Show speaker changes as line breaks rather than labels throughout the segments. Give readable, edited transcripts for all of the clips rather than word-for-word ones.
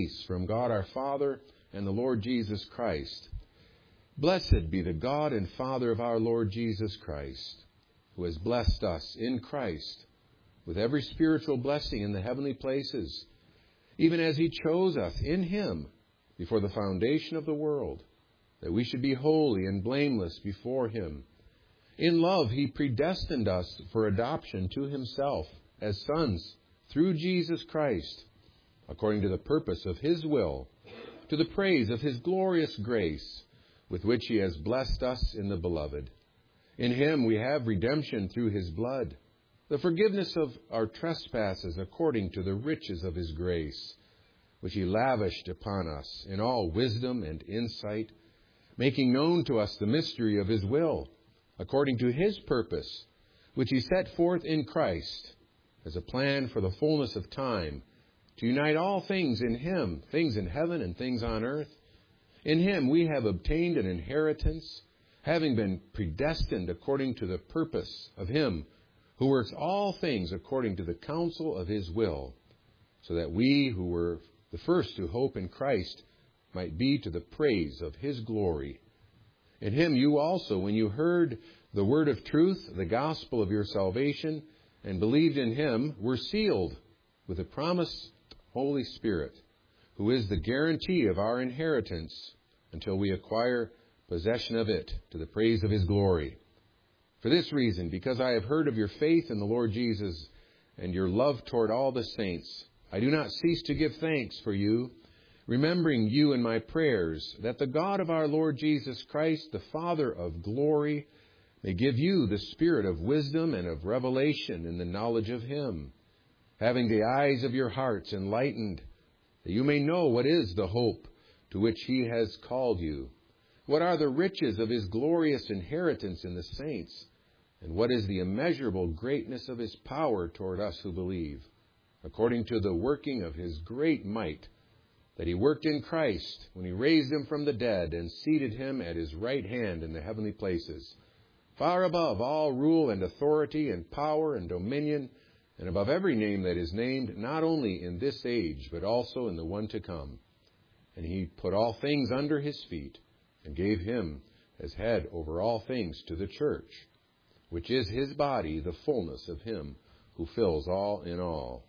Peace from God our Father and the Lord Jesus Christ. Blessed be the God and Father of our Lord Jesus Christ, who has blessed us in Christ with every spiritual blessing in the heavenly places, even as He chose us in Him before the foundation of the world, that we should be holy and blameless before Him. In love He predestined us for adoption to Himself as sons through Jesus Christ, according to the purpose of His will, to the praise of His glorious grace, with which He has blessed us in the Beloved. In Him we have redemption through His blood, the forgiveness of our trespasses according to the riches of His grace, which He lavished upon us in all wisdom and insight, making known to us the mystery of His will, according to His purpose, which He set forth in Christ as a plan for the fullness of time, to unite all things in Him, things in heaven and things on earth. In Him we have obtained an inheritance, having been predestined according to the purpose of Him who works all things according to the counsel of His will, so that we who were the first to hope in Christ might be to the praise of His glory. In Him you also, when you heard the word of truth, the gospel of your salvation, and believed in Him, were sealed with the promised Holy Spirit, who is the guarantee of our inheritance until we acquire possession of it to the praise of His glory. For this reason, because I have heard of your faith in the Lord Jesus and your love toward all the saints, I do not cease to give thanks for you, remembering you in my prayers, that the God of our Lord Jesus Christ, the Father of glory, may give you the spirit of wisdom and of revelation in the knowledge of Him, having the eyes of your hearts enlightened, that you may know what is the hope to which He has called you, what are the riches of His glorious inheritance in the saints, and what is the immeasurable greatness of His power toward us who believe, according to the working of His great might, that He worked in Christ when He raised Him from the dead and seated Him at His right hand in the heavenly places, far above all rule and authority and power and dominion, and above every name that is named, not only in this age, but also in the one to come. And He put all things under His feet, and gave Him as head over all things to the church, which is His body, the fullness of Him who fills all in all.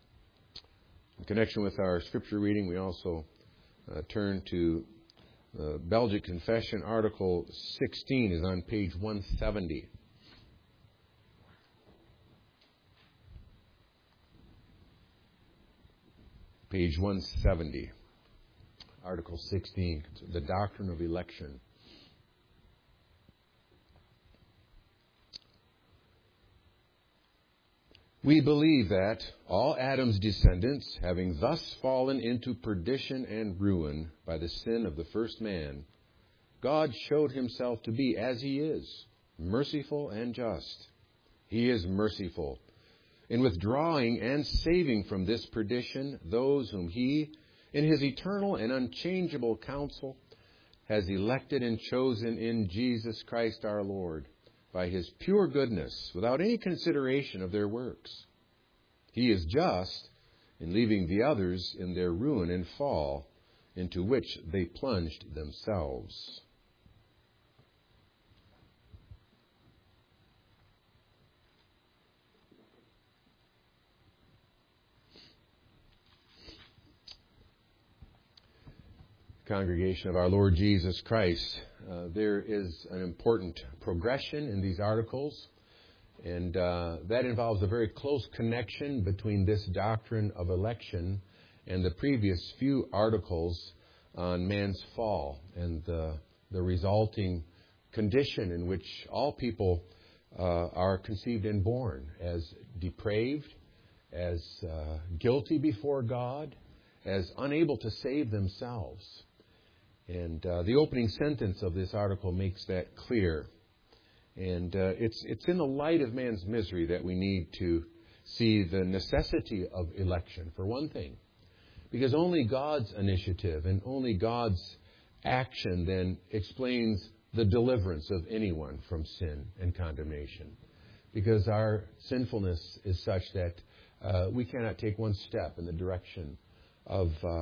In connection with our scripture reading, we also turn to Belgic Confession. Article 16 is on page 170. Page 170. Article 16, the doctrine of election. We believe that all Adam's descendants, having thus fallen into perdition and ruin by the sin of the first man, God showed Himself to be as He is, merciful and just. He is merciful in withdrawing and saving from this perdition those whom He, in His eternal and unchangeable counsel, has elected and chosen in Jesus Christ our Lord, by His pure goodness, without any consideration of their works. He is just in leaving the others in their ruin and fall, into which they plunged themselves. Congregation of our Lord Jesus Christ, there is an important progression in these articles, and that involves a very close connection between this doctrine of election and the previous few articles on man's fall and the resulting condition in which all people are conceived and born as depraved, as guilty before God, as unable to save themselves. And the opening sentence of this article makes that clear. And it's in the light of man's misery that we need to see the necessity of election, for one thing. Because only God's initiative and only God's action then explains the deliverance of anyone from sin and condemnation. Because our sinfulness is such that we cannot take one step in the direction of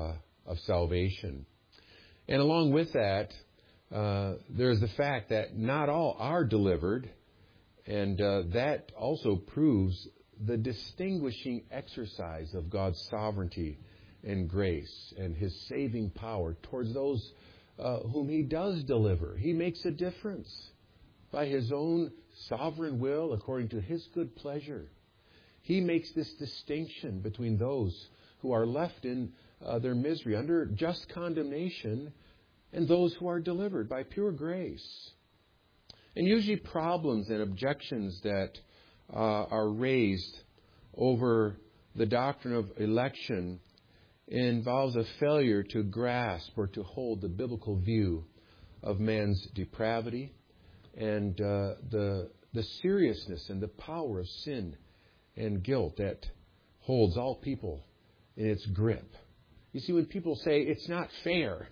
of salvation. And along with that, there's the fact that not all are delivered, and that also proves the distinguishing exercise of God's sovereignty and grace and His saving power towards those whom He does deliver. He makes a difference by His own sovereign will according to His good pleasure. He makes this distinction between those who are left in their misery under just condemnation and those who are delivered by pure grace. And usually problems and objections that are raised over the doctrine of election involves a failure to grasp or to hold the biblical view of man's depravity and the seriousness and the power of sin and guilt that holds all people in its grip. You see, when people say it's not fair,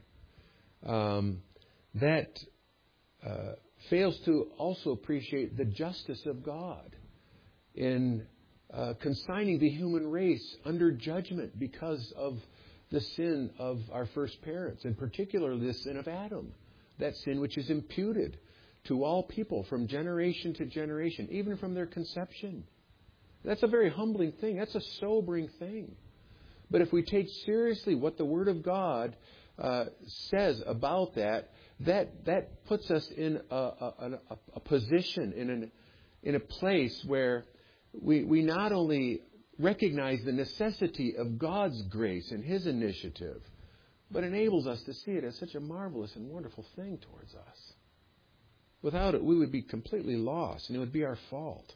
that fails to also appreciate the justice of God in consigning the human race under judgment because of the sin of our first parents, and particularly the sin of Adam, that sin which is imputed to all people from generation to generation, even from their conception. That's a very humbling thing. That's a sobering thing. But if we take seriously what the Word of God says about that puts us in a position, in a place where we not only recognize the necessity of God's grace and His initiative, but enables us to see it as such a marvelous and wonderful thing towards us. Without it, we would be completely lost, and it would be our fault.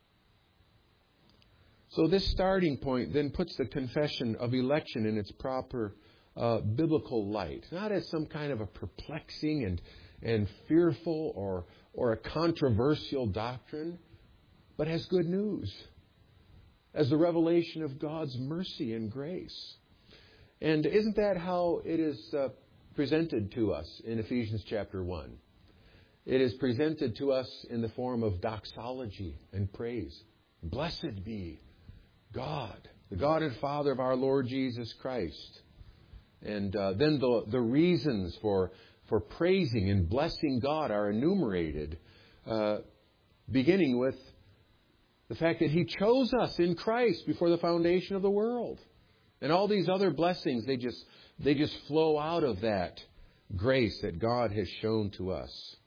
So this starting point then puts the confession of election in its proper biblical light, not as some kind of a perplexing and fearful or a controversial doctrine, but as good news, as the revelation of God's mercy and grace. And isn't that how it is presented to us in Ephesians chapter 1? It is presented to us in the form of doxology and praise. Blessed be God, the God and Father of our Lord Jesus Christ. And then the reasons for praising and blessing God are enumerated, beginning with the fact that He chose us in Christ before the foundation of the world. And all these other blessings, they just flow out of that grace that God has shown to us.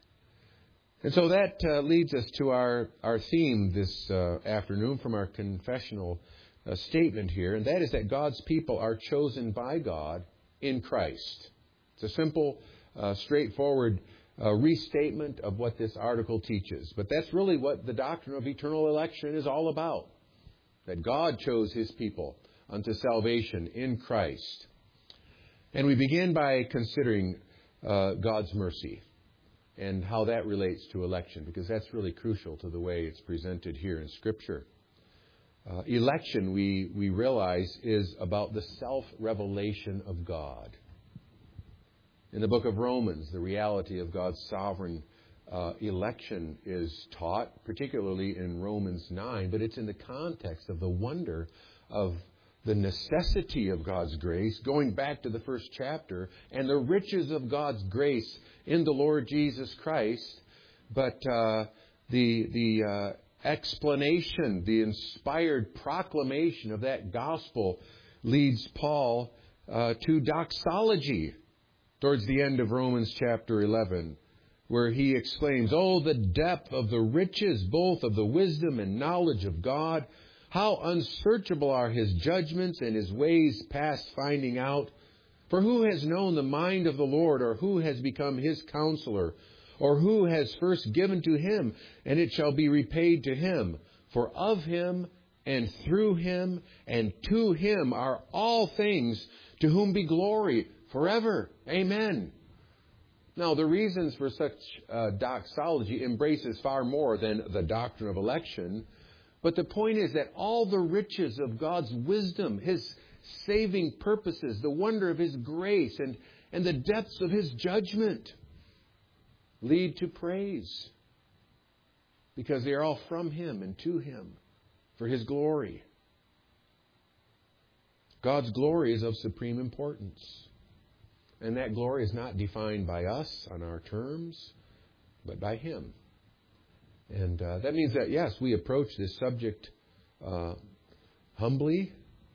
And so that leads us to our theme this afternoon from our confessional statement here, and that is that God's people are chosen by God in Christ. It's a simple, straightforward restatement of what this article teaches. But that's really what the doctrine of eternal election is all about, that God chose His people unto salvation in Christ. And we begin by considering God's mercy and how that relates to election, because that's really crucial to the way it's presented here in Scripture. Election, we realize, is about the self-revelation of God. In the book of Romans, the reality of God's sovereign election is taught, particularly in Romans 9, but it's in the context of the wonder of the necessity of God's grace, going back to the first chapter, and the riches of God's grace in the Lord Jesus Christ. But the explanation, the inspired proclamation of that gospel leads Paul to doxology towards the end of Romans chapter 11, where he exclaims, "Oh, the depth of the riches, both of the wisdom and knowledge of God! How unsearchable are His judgments and His ways past finding out! For who has known the mind of the Lord, or who has become His counselor? Or who has first given to Him, and it shall be repaid to him? For of Him, and through Him, and to Him are all things, to whom be glory forever. Amen." Now, the reasons for such doxology embraces far more than the doctrine of election. But the point is that all the riches of God's wisdom, His saving purposes, the wonder of His grace, and the depths of His judgment lead to praise, because they are all from Him and to Him for His glory. God's glory is of supreme importance. And that glory is not defined by us on our terms, but by Him. And that means that, yes, we approach this subject humbly,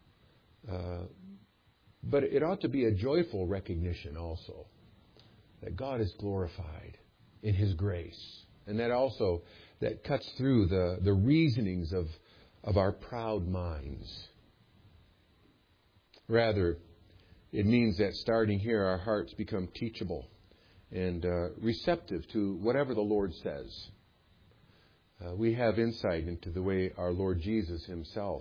but it ought to be a joyful recognition also that God is glorified in His grace. And that cuts through the reasonings of our proud minds. Rather, it means that starting here, our hearts become teachable and receptive to whatever the Lord says. We have insight into the way our Lord Jesus Himself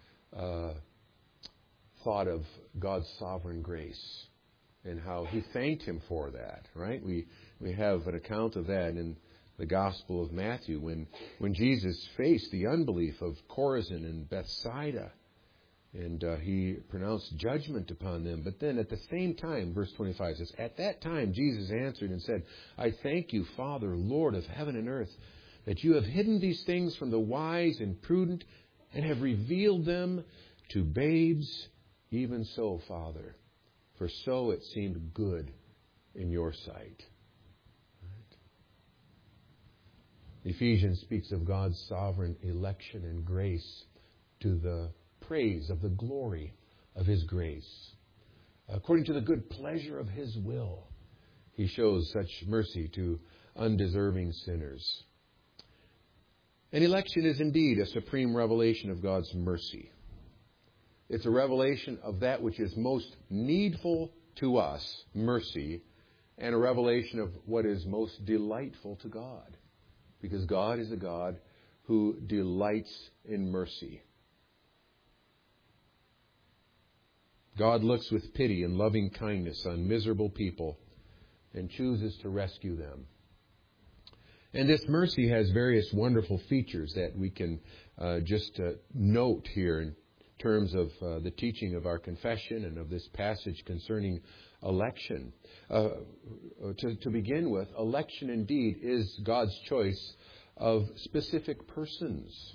thought of God's sovereign grace and how He thanked Him for that, right? We have an account of that in the Gospel of Matthew when Jesus faced the unbelief of Chorazin and Bethsaida. And He pronounced judgment upon them. But then at the same time, verse 25 says, "At that time Jesus answered and said, I thank you, Father, Lord of heaven and earth, that you have hidden these things from the wise and prudent and have revealed them to babes. Even so, Father, for so it seemed good in your sight." Right? Ephesians speaks of God's sovereign election and grace to the praise of the glory of His grace. According to the good pleasure of His will, He shows such mercy to undeserving sinners. And election is indeed a supreme revelation of God's mercy. It's a revelation of that which is most needful to us, mercy, and a revelation of what is most delightful to God. Because God is a God who delights in mercy. God looks with pity and loving kindness on miserable people and chooses to rescue them. And this mercy has various wonderful features that we can just note here in terms of the teaching of our confession and of this passage concerning election. To begin with, election indeed is God's choice of specific persons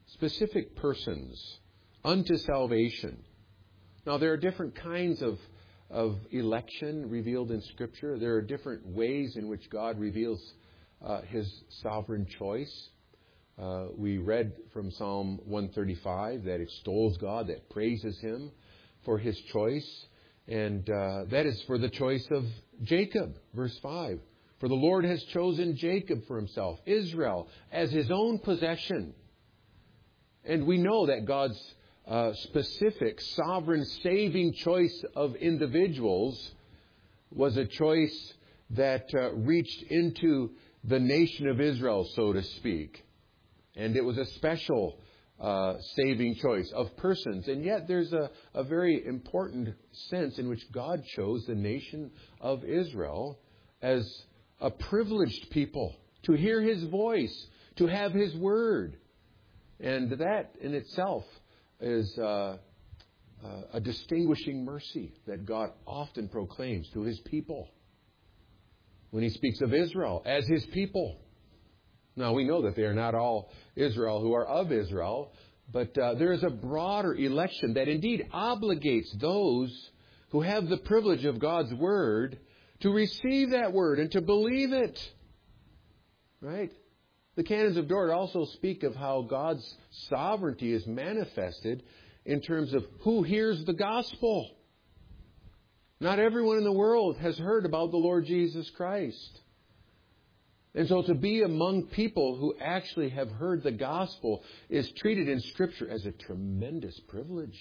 unto salvation. Now, there are different kinds of election revealed in Scripture. There are different ways in which God reveals His sovereign choice. We read from Psalm 135 that extols God, that praises Him for His choice. And that is for the choice of Jacob, verse 5. For the Lord has chosen Jacob for Himself, Israel, as His own possession. And we know that God's specific, sovereign, saving choice of individuals was a choice that reached into the nation of Israel, so to speak. And it was a special saving choice of persons. And yet there's a very important sense in which God chose the nation of Israel as a privileged people to hear His voice, to have His word. And that in itself is a distinguishing mercy that God often proclaims to His people when He speaks of Israel as His people. Now, we know that they are not all Israel who are of Israel, but there is a broader election that indeed obligates those who have the privilege of God's Word to receive that Word and to believe it. Right? The canons of Dort also speak of how God's sovereignty is manifested in terms of who hears the gospel. Not everyone in the world has heard about the Lord Jesus Christ. And so to be among people who actually have heard the gospel is treated in Scripture as a tremendous privilege.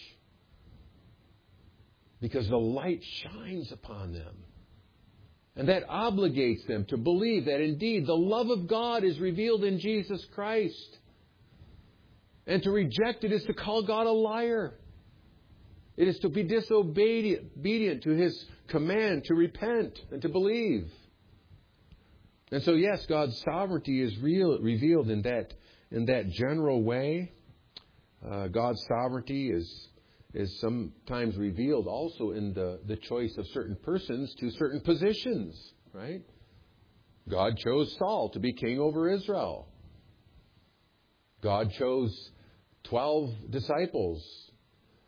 Because the light shines upon them. And that obligates them to believe that indeed the love of God is revealed in Jesus Christ. And to reject it is to call God a liar. It is to be disobedient to His command to repent and to believe. And so, yes, God's sovereignty is revealed in that general way. God's sovereignty is sometimes revealed also in the choice of certain persons to certain positions, right? God chose Saul to be king over Israel. God chose 12 disciples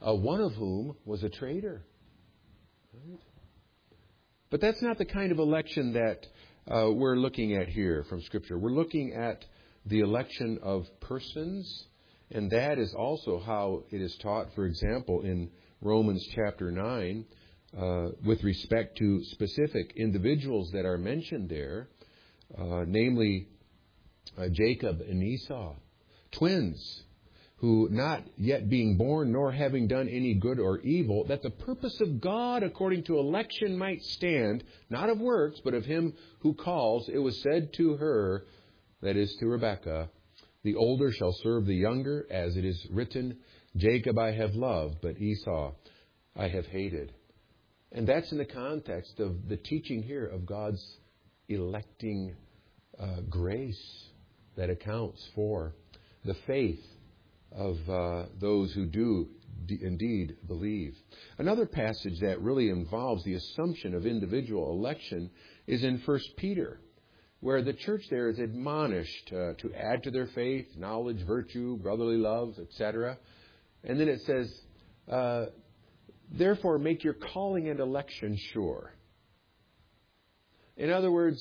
one of whom was a traitor. Right? But that's not the kind of election that we're looking at here from Scripture. We're looking at the election of persons, and that is also how it is taught, for example, in Romans chapter 9, with respect to specific individuals that are mentioned there, namely Jacob and Esau, twins, who not yet being born nor having done any good or evil, that the purpose of God according to election might stand, not of works, but of him who calls. It was said to her, that is to Rebekah, the older shall serve the younger, as it is written, Jacob I have loved, but Esau I have hated. And that's in the context of the teaching here of God's electing grace that accounts for the faith of those who do indeed believe. Another passage that really involves the assumption of individual election is in 1 Peter, where the church there is admonished to add to their faith knowledge, virtue, brotherly love, etc. And then it says, therefore make your calling and election sure. In other words,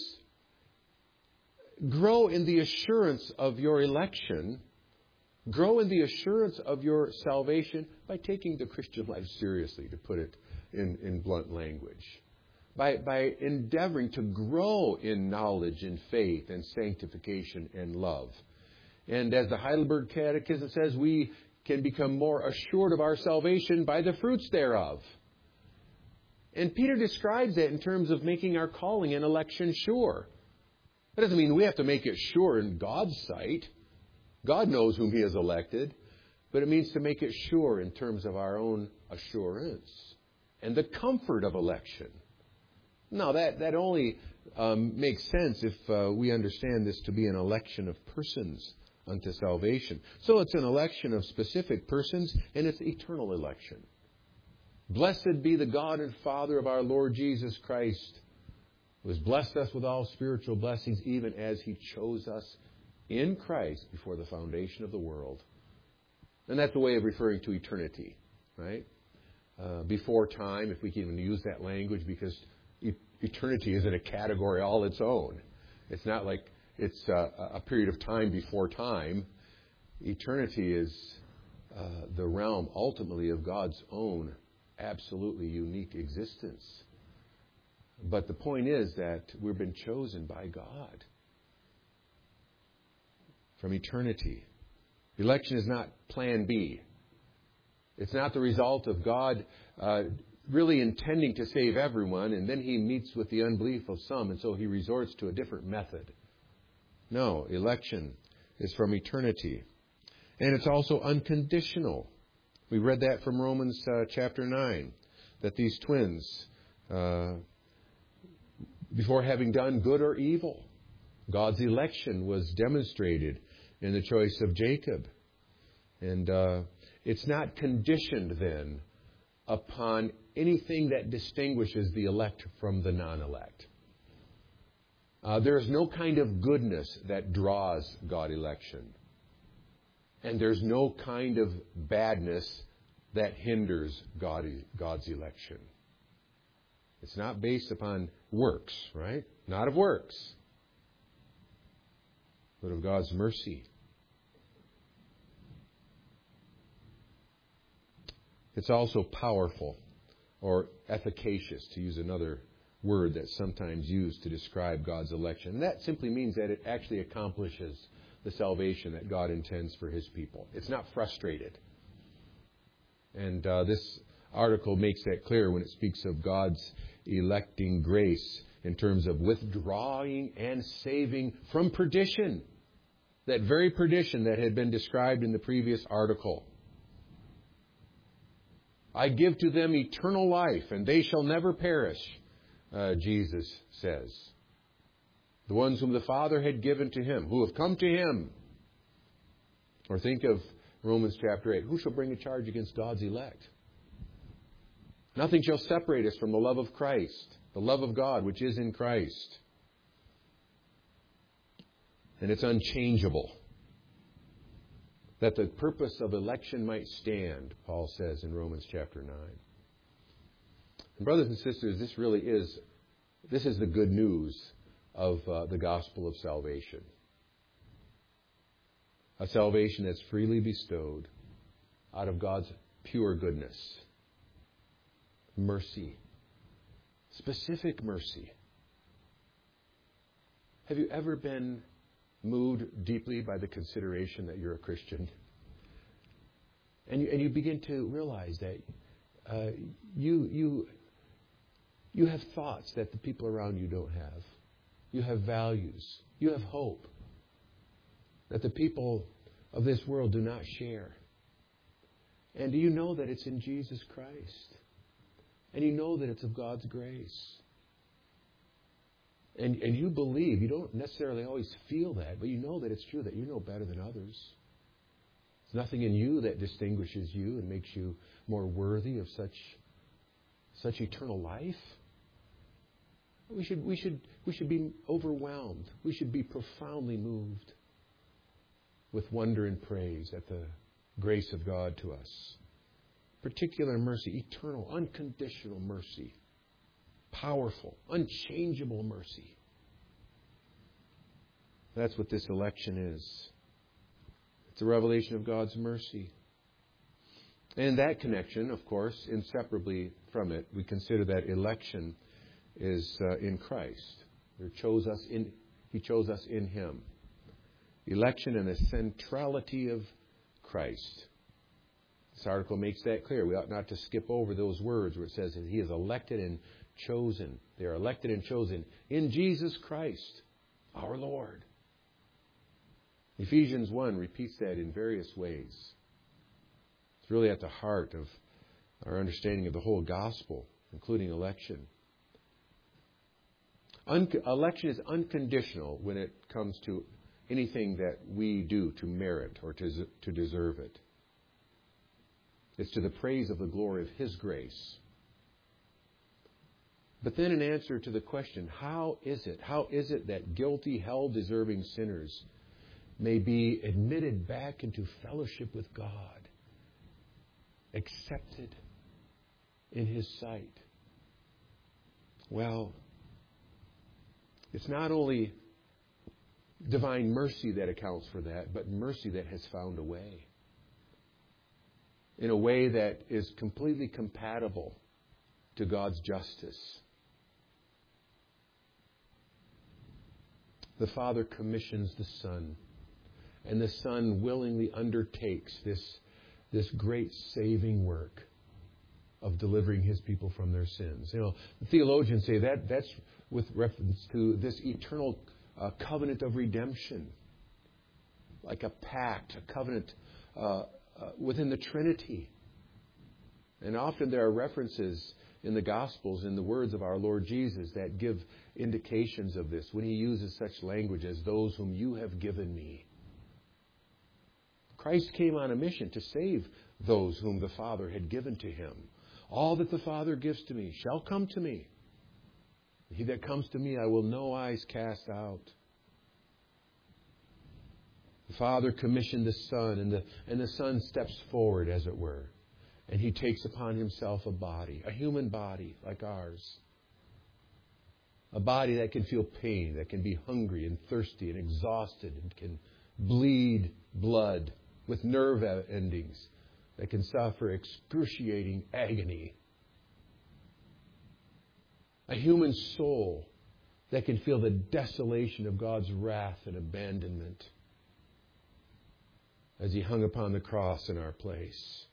grow in the assurance of your election. Grow in the assurance of your salvation by taking the Christian life seriously, to put it in blunt language. By endeavoring to grow in knowledge and faith and sanctification and love. And as the Heidelberg Catechism says, we can become more assured of our salvation by the fruits thereof. And Peter describes that in terms of making our calling and election sure. That doesn't mean we have to make it sure in God's sight. God knows whom He has elected. But it means to make it sure in terms of our own assurance and the comfort of election. Now, that only makes sense if we understand this to be an election of persons unto salvation. So it's an election of specific persons, and it's eternal election. Blessed be the God and Father of our Lord Jesus Christ, who has blessed us with all spiritual blessings, even as He chose us in Christ before the foundation of the world. And that's a way of referring to eternity, right? Before time, if we can even use that language, because eternity is in a category all its own. It's not like it's a period of time before time. Eternity is the realm, ultimately, of God's own absolutely unique existence. But the point is that we've been chosen by God from eternity. Election is not plan B. It's not the result of God really intending to save everyone, and then He meets with the unbelief of some, and so He resorts to a different method. No, election is from eternity. And it's also unconditional. We read that from Romans chapter 9, that these twins, before having done good or evil, God's election was demonstrated in the choice of Jacob. And it's not conditioned then upon anything that distinguishes the elect from the non-elect. There's no kind of goodness that draws God election. And there's no kind of badness that hinders God's election. It's not based upon works, right? Not of works, but of God's mercy. It's also powerful, or efficacious, to use another word that's sometimes used to describe God's election. And that simply means that it actually accomplishes the salvation that God intends for His people. It's not frustrated. And this article makes that clear when it speaks of God's electing grace in terms of withdrawing and saving from perdition. That very perdition that had been described in the previous article. I give to them eternal life, and they shall never perish, Jesus says. The ones whom the Father had given to Him, who have come to Him. Or think of Romans chapter 8. Who shall bring a charge against God's elect? Nothing shall separate us from the love of Christ, the love of God which is in Christ. And it's unchangeable. that the purpose of election might stand, Paul says in Romans chapter 9. And brothers and sisters, this is the good news of the gospel of salvation. A salvation that's freely bestowed out of God's pure goodness. Mercy. Specific mercy. Have you ever been moved deeply by the consideration that you're a Christian? And you begin to realize that you have thoughts that the people around you don't have. You have values. You have hope that the people of this world do not share. And do you know that it's in Jesus Christ? And you know that it's of God's grace. And you believe, you don't necessarily always feel that, but you know that it's true, that you know better than others. There's nothing in you that distinguishes you and makes you more worthy of such eternal life. We should be overwhelmed. We should be profoundly moved with wonder and praise at the grace of God to us. Particular mercy, eternal, unconditional mercy. Powerful, unchangeable mercy. That's what this election is. It's a revelation of God's mercy. And in that connection, of course, inseparably from it, we consider that election is in Christ. He chose us in Him. Election and the centrality of Christ. This article makes that clear. We ought not to skip over those words where it says that He is elected and chosen. They are elected and chosen in Jesus Christ, our Lord. Ephesians 1 repeats that in various ways. It's really at the heart of our understanding of the whole gospel, including election. Election is unconditional when it comes to anything that we do to merit or to deserve it. It's to the praise of the glory of His grace. But then in answer to the question, how is it that guilty, hell-deserving sinners may be admitted back into fellowship with God, accepted in His sight? Well, it's not only divine mercy that accounts for that, but mercy that has found a way. In a way that is completely compatible to God's justice. The Father commissions the Son, and the Son willingly undertakes this great saving work of delivering His people from their sins. You know, the theologians say that's with reference to this eternal covenant of redemption, like a pact, a covenant within the Trinity. And often there are references in the Gospels, in the words of our Lord Jesus, that give indications of this when He uses such language as those whom you have given me. Christ came on a mission to save those whom the Father had given to Him. All that the Father gives to me shall come to me. He that comes to me I will no wise cast out. The Father commissioned the Son, and the Son steps forward, as it were. And He takes upon Himself a body, a human body like ours. A body that can feel pain, that can be hungry and thirsty and exhausted and can bleed blood with nerve endings, that can suffer excruciating agony. A human soul that can feel the desolation of God's wrath and abandonment as He hung upon the cross in our place.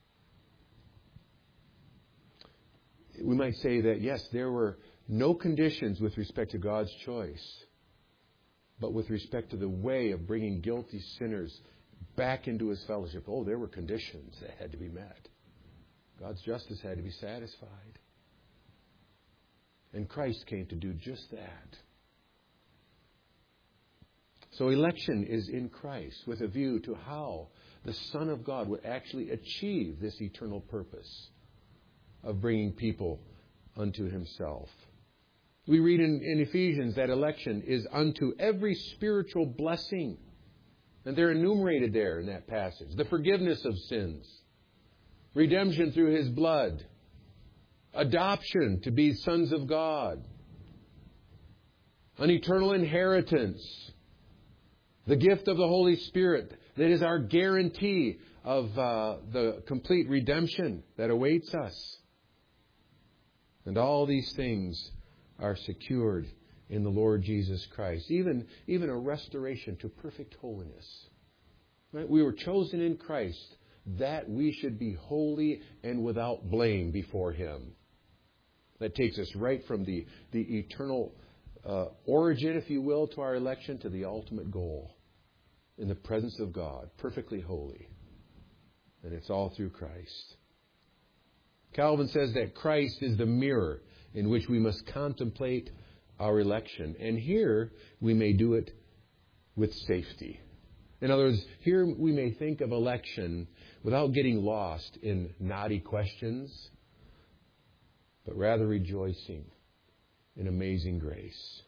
We might say that, yes, there were no conditions with respect to God's choice, but with respect to the way of bringing guilty sinners back into His fellowship. Oh, there were conditions that had to be met. God's justice had to be satisfied. And Christ came to do just that. So election is in Christ with a view to how the Son of God would actually achieve this eternal purpose of bringing people unto Himself. We read in Ephesians that election is unto every spiritual blessing And they're enumerated there in that passage. The forgiveness of sins, redemption through His blood, adoption to be sons of God, an eternal inheritance, the gift of the Holy Spirit that is our guarantee of the complete redemption that awaits us. And all these things are secured in the Lord Jesus Christ. Even a restoration to perfect holiness. Right? We were chosen in Christ that we should be holy and without blame before Him. That takes us right from the eternal origin, if you will, to our election, to the ultimate goal. In the presence of God, perfectly holy. And it's all through Christ. Calvin says that Christ is the mirror in which we must contemplate our election. And here we may do it with safety. In other words, here we may think of election without getting lost in knotty questions, but rather rejoicing in amazing grace.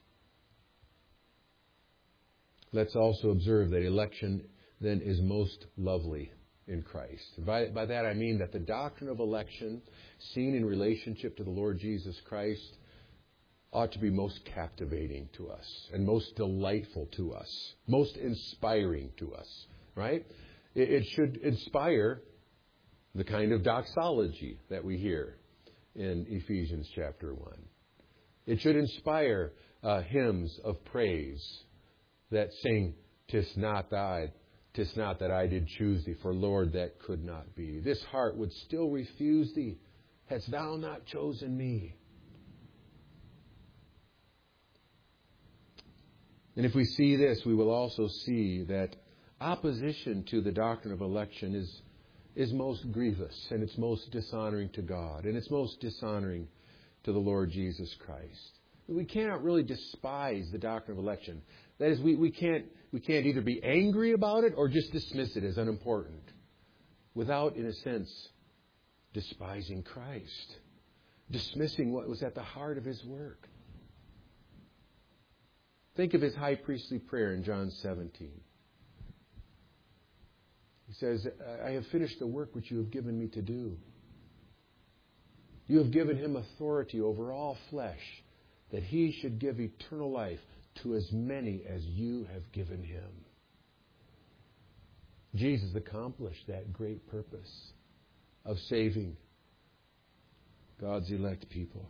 Let's also observe that election then is most lovely in Christ. By that I mean that the doctrine of election, seen in relationship to the Lord Jesus Christ, ought to be most captivating to us and most delightful to us, most inspiring to us, right? It should inspire the kind of doxology that we hear in Ephesians chapter 1. It should inspire hymns of praise that sing, "'Tis not that I did choose thee, for Lord, that could not be. This heart would still refuse thee, hadst thou not chosen me." And if we see this, we will also see that opposition to the doctrine of election is most grievous, and it's most dishonoring to God, and it's most dishonoring to the Lord Jesus Christ. We cannot really despise the doctrine of election. That is, we can't either be angry about it or just dismiss it as unimportant without, in a sense, despising Christ, dismissing what was at the heart of His work. Think of His high priestly prayer in John 17. He says, "I have finished the work which you have given me to do." You have given Him authority over all flesh, that He should give eternal life to as many as you have given Him. Jesus accomplished that great purpose of saving God's elect people.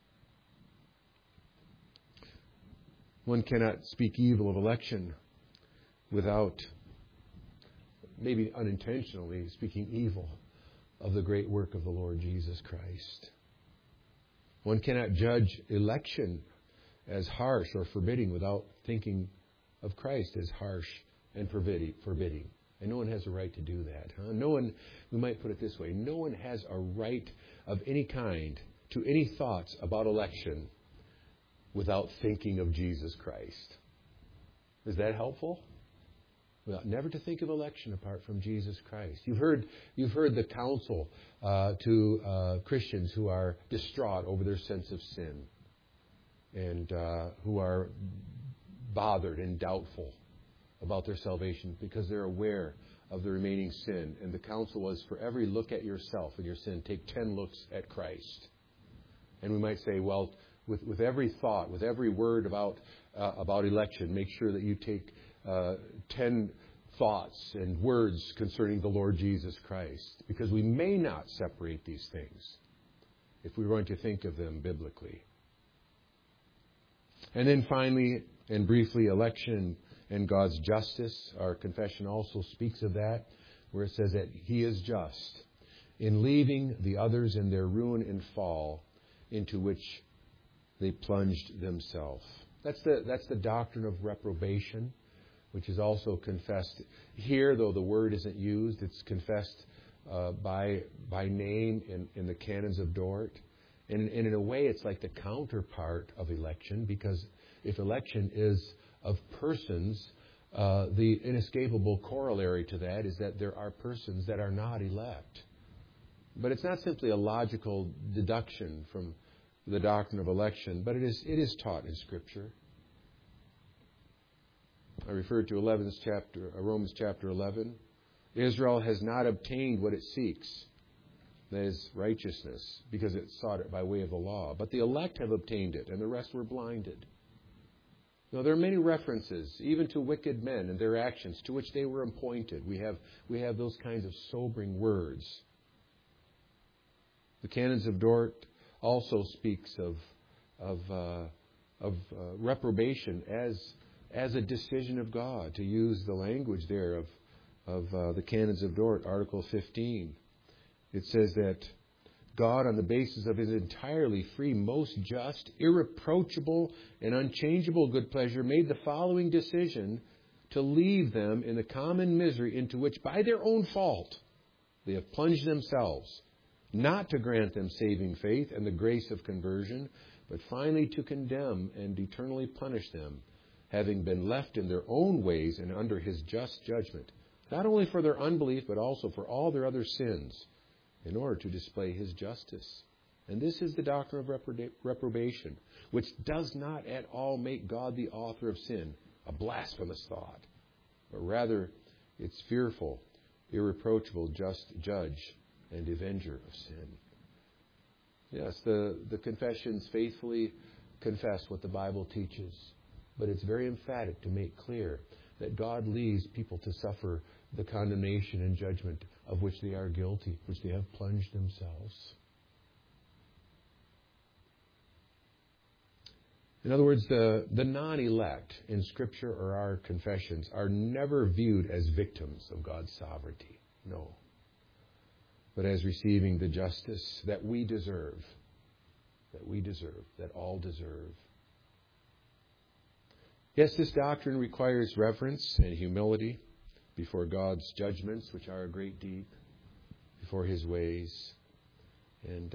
One cannot speak evil of election without, maybe unintentionally, speaking evil of the great work of the Lord Jesus Christ. One cannot judge election as harsh or forbidding without thinking of Christ as harsh and forbidding. And no one has a right to do that. No one, we might put it this way, no one has a right of any kind to any thoughts about election without thinking of Jesus Christ. Is that helpful? Well, never to think of election apart from Jesus Christ. You've heard the counsel to Christians who are distraught over their sense of sin and who are bothered and doubtful about their salvation because they're aware of the remaining sin. And the counsel was, for every look at yourself and your sin, take 10 looks at Christ. And we might say, well, with every thought, with every word about election, make sure that you take 10 thoughts and words concerning the Lord Jesus Christ, because we may not separate these things if we're going to think of them biblically. And then finally and briefly, election and God's justice. Our confession also speaks of that, where it says that He is just in leaving the others in their ruin and fall into which they plunged themselves. That's the doctrine of reprobation, which is also confessed here, though the word isn't used. It's confessed by name in the canons of Dort. And in a way, it's like the counterpart of election, because if election is of persons, the inescapable corollary to that is that there are persons that are not elect. But it's not simply a logical deduction from the doctrine of election, but it is taught in Scripture. I referred to Romans chapter 11. Israel has not obtained what it seeks, that is righteousness, because it sought it by way of the law. But the elect have obtained it, and the rest were blinded. Now, there are many references, even to wicked men and their actions, to which they were appointed. We have those kinds of sobering words. The Canons of Dort also speaks of reprobation as a decision of God, to use the language there of the Canons of Dort, Article 15. It says that God, on the basis of His entirely free, most just, irreproachable, and unchangeable good pleasure, made the following decision: to leave them in the common misery into which, by their own fault, they have plunged themselves, not to grant them saving faith and the grace of conversion, but finally to condemn and eternally punish them, having been left in their own ways and under His just judgment, not only for their unbelief, but also for all their other sins, in order to display His justice. And this is the doctrine of reprobation, which does not at all make God the author of sin a blasphemous thought, but rather its fearful, irreproachable, just judge and avenger of sin. Yes, the confessions faithfully confess what the Bible teaches, but it's very emphatic to make clear that God leaves people to suffer the condemnation and judgment of which they are guilty, which they have plunged themselves. In other words, the non-elect in Scripture or our confessions are never viewed as victims of God's sovereignty. No. But as receiving the justice that we deserve, that all deserve. Yes, this doctrine requires reverence and humility before God's judgments, which are a great deep, before His ways. And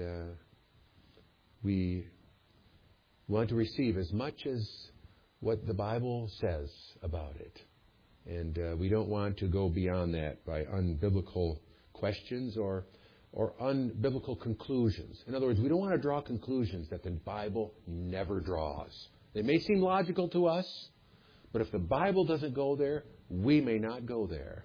we want to receive as much as what the Bible says about it. And we don't want to go beyond that by unbiblical questions or unbiblical conclusions. In other words, we don't want to draw conclusions that the Bible never draws. They may seem logical to us, but if the Bible doesn't go there, we may not go there.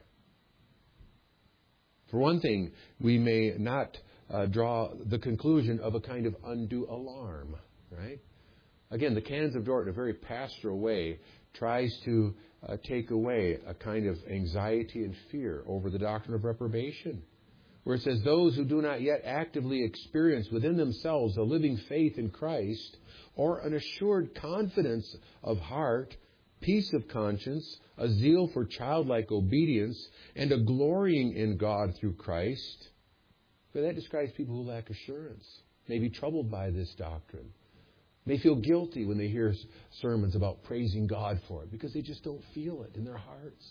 For one thing, we may not draw the conclusion of a kind of undue alarm, right? Again, the Canons of Dort, in a very pastoral way, tries to take away a kind of anxiety and fear over the doctrine of reprobation, where it says, those who do not yet actively experience within themselves a living faith in Christ, or an assured confidence of heart, peace of conscience, a zeal for childlike obedience, and a glorying in God through Christ. But that describes people who lack assurance, may be troubled by this doctrine, may feel guilty when they hear sermons about praising God for it, because they just don't feel it in their hearts.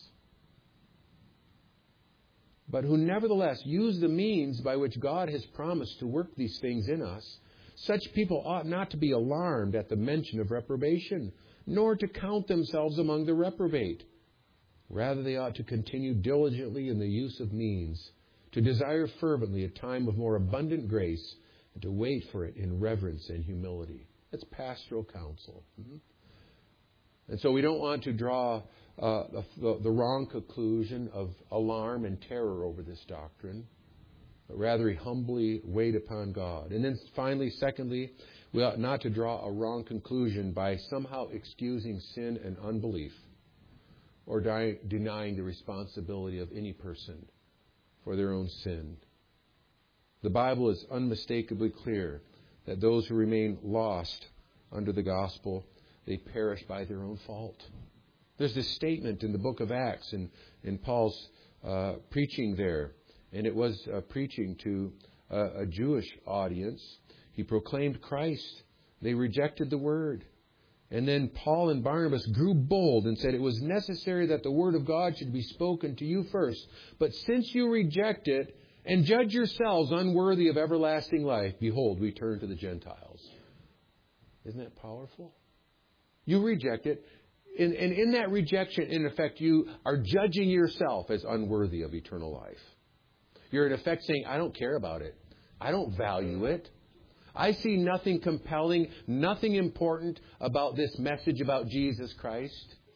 But who nevertheless use the means by which God has promised to work these things in us, such people ought not to be alarmed at the mention of reprobation, nor to count themselves among the reprobate. Rather, they ought to continue diligently in the use of means, to desire fervently a time of more abundant grace, and to wait for it in reverence and humility. That's pastoral counsel. And so we don't want to draw the wrong conclusion of alarm and terror over this doctrine, but rather humbly wait upon God. And then finally, secondly, we ought not to draw a wrong conclusion by somehow excusing sin and unbelief, or denying the responsibility of any person for their own sin. The Bible is unmistakably clear that those who remain lost under the gospel, they perish by their own fault. There's this statement in the book of Acts in Paul's preaching there, and it was preaching to a Jewish audience. He proclaimed Christ. They rejected the word. And then Paul and Barnabas grew bold and said it was necessary that the word of God should be spoken to you first. But since you reject it and judge yourselves unworthy of everlasting life, behold, we turn to the Gentiles. Isn't that powerful? You reject it. And in that rejection, in effect, you are judging yourself as unworthy of eternal life. You're in effect saying, I don't care about it. I don't value it. I see nothing compelling, nothing important about this message about Jesus Christ.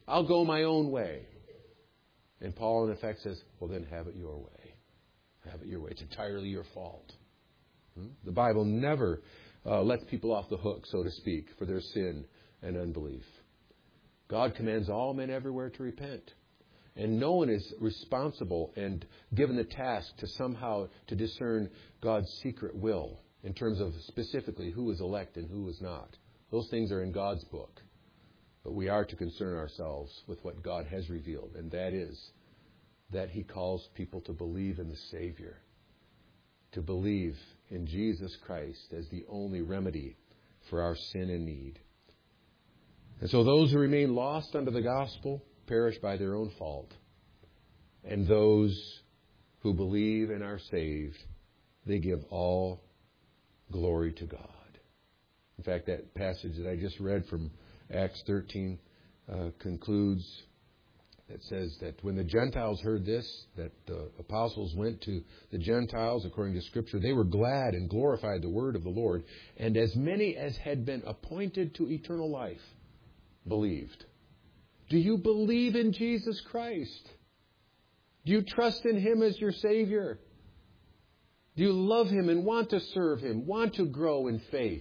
I'll go my own way. And Paul, in effect, says, well, then have it your way. Have it your way. It's entirely your fault. The Bible never lets people off the hook, so to speak, for their sin and unbelief. God commands all men everywhere to repent. And no one is responsible and given the task to somehow to discern God's secret will in terms of specifically who is elect and who is not. Those things are in God's book. But we are to concern ourselves with what God has revealed, and that is that He calls people to believe in the Savior, to believe in Jesus Christ as the only remedy for our sin and need. And so those who remain lost under the gospel perish by their own fault. And those who believe and are saved, they give all glory to God. In fact, that passage that I just read from Acts 13 concludes, that says that when the Gentiles heard this, that the apostles went to the Gentiles, according to Scripture, they were glad and glorified the word of the Lord. And as many as had been appointed to eternal life believed. Do you believe in Jesus Christ? Do you trust in Him as your Savior? Do you love Him and want to serve Him, want to grow in faith?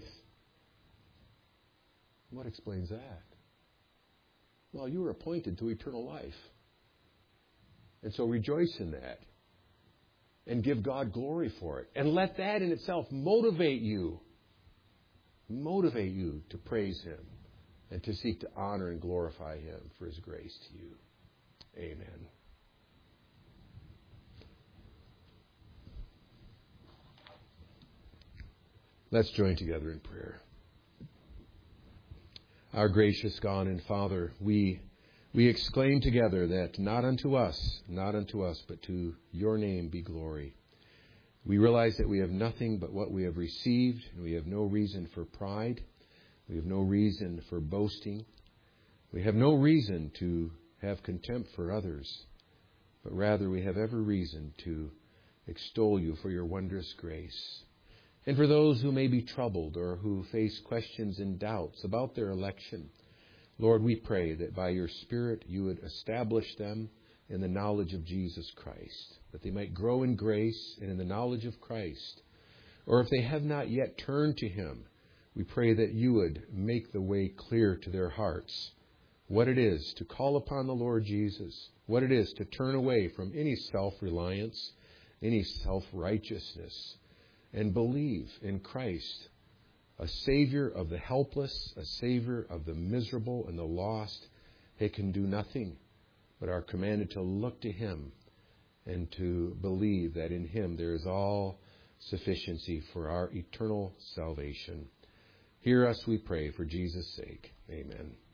What explains that? Well, you were appointed to eternal life. And so rejoice in that. And give God glory for it. And let that in itself motivate you. Motivate you to praise Him. And to seek to honor and glorify Him for His grace to you. Amen. Let's join together in prayer. Our gracious God and Father, we exclaim together that not unto us, but to your name be glory. We realize that we have nothing but what we have received, and we have no reason for pride. We have no reason for boasting. We have no reason to have contempt for others, but rather we have every reason to extol you for your wondrous grace. And for those who may be troubled or who face questions and doubts about their election, Lord, we pray that by your Spirit you would establish them in the knowledge of Jesus Christ, that they might grow in grace and in the knowledge of Christ. Or if they have not yet turned to Him, we pray that you would make the way clear to their hearts, what it is to call upon the Lord Jesus, what it is to turn away from any self-reliance, any self-righteousness, and believe in Christ, a Savior of the helpless, a Savior of the miserable and the lost. They can do nothing, but are commanded to look to Him and to believe that in Him there is all sufficiency for our eternal salvation. Hear us, we pray, for Jesus' sake. Amen.